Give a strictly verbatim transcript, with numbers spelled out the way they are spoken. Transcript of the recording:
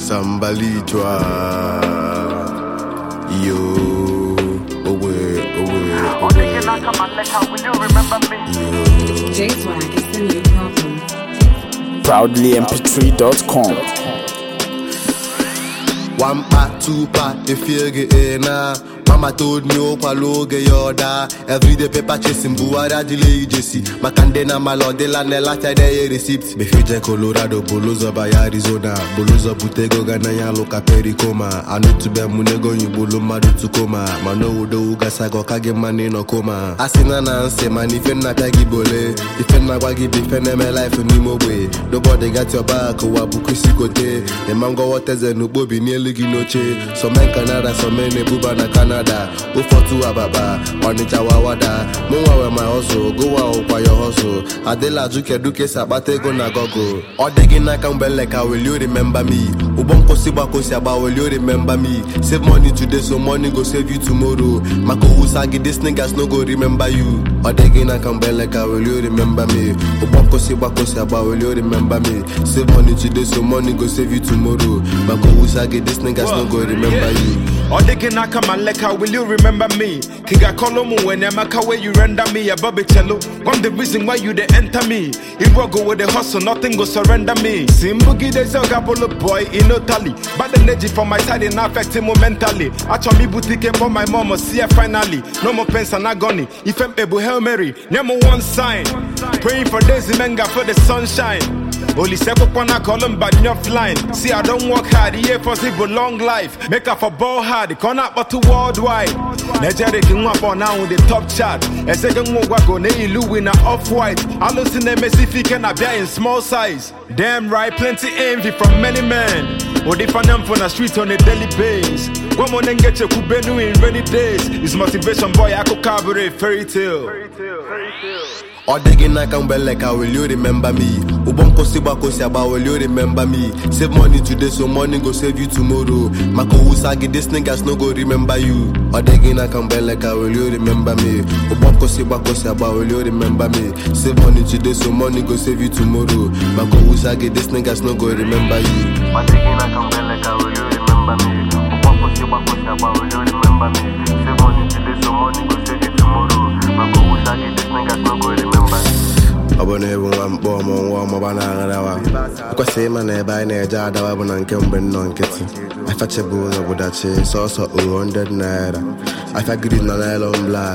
Sambalijwa. Yo, away, away, away. Yo. J-Swag is the new problem. Proudly M P three dot com. One part, two part, if you get in now. Mama told me oh kwaloge yoda. Every day paper chasing buara delay jesi. Makandena malodela nela chade receipt. Befije Colorado, Bolozo by Arizona. Bolozo Butego Ganaya Loka Pericoma. I know to be munego you bolo madu to coma. Mano udo ugasago kage mani no coma. Asina na anse man if na tagi bole. If na wagi defend my life ni mo way. Nobody got your back wa bukusi kote. The mango waters and ubobi nearly ginoche. Some men Canada, some men buba na Canada. Go for two ababa, onita wawada. Mwa my hustle, go out kwa your hustle. Adela duke duke sabate go na gogo. Odegi na kambeleka, will you remember me? Ubonko siba kosiaba, will you remember me? Save money today, so money go save you tomorrow. Mako usagi, this niggas no go remember you. Odegi na kambeleka, will you remember me? Ubonko siba kosiaba, will you remember me? Save money today, so money go save you tomorrow. Mako usagi, this niggas no go remember you. Odegi na kambeleka, will you remember me? Kiga kolomu when Yamaka where you render me a Bobby cello. I'm the reason why you they enter me. If we go with the hustle, nothing go surrender me. Simbugi de Zogapolo boy in Italy. But the energy from my side in affect him mentally. Actually boutique for my mama see her finally. No more pens and agony. If I'm able Hail Mary, number one sign. Praying for days in Menga for the sunshine. Only seven I call him but you're flying. See I don't work hard, yeah possible long life. Make up for ball hard, it can't but to worldwide. Nigeria can walk on now with the top chart. A second walk go ne Louis off white. I listen to Messi can appear in small size. Damn right, plenty envy from many men. Or they find them from the street on a daily base. Come on and get your kubenu in rainy days. It's motivation boy, I could cover a fairy tale. Fairy tale, fairy tale. Odegi na kambeleka, will you remember me? Ubonko siba kosiaba, will you remember me? Save money today, so money go save you tomorrow. Mako usagi, this niggas no go remember you. Odegi na kambeleka, will you remember me? Ubonko siba kosiaba, will you remember me? Save money today, so money go save you tomorrow. Mako usagi, this niggas no go remember you. Odegi na kambeleka, will you remember me? Ubonko siba kosiaba, will you remember me? Save money today, so money go save you tomorrow. Mako usagi, this niggas no go remember. Abone one bomb on one mobile. Because say man, I buy a jar that I want to come on kitchen. I fetch a bone with that chase, also one hundred naira. I feel green and I long black.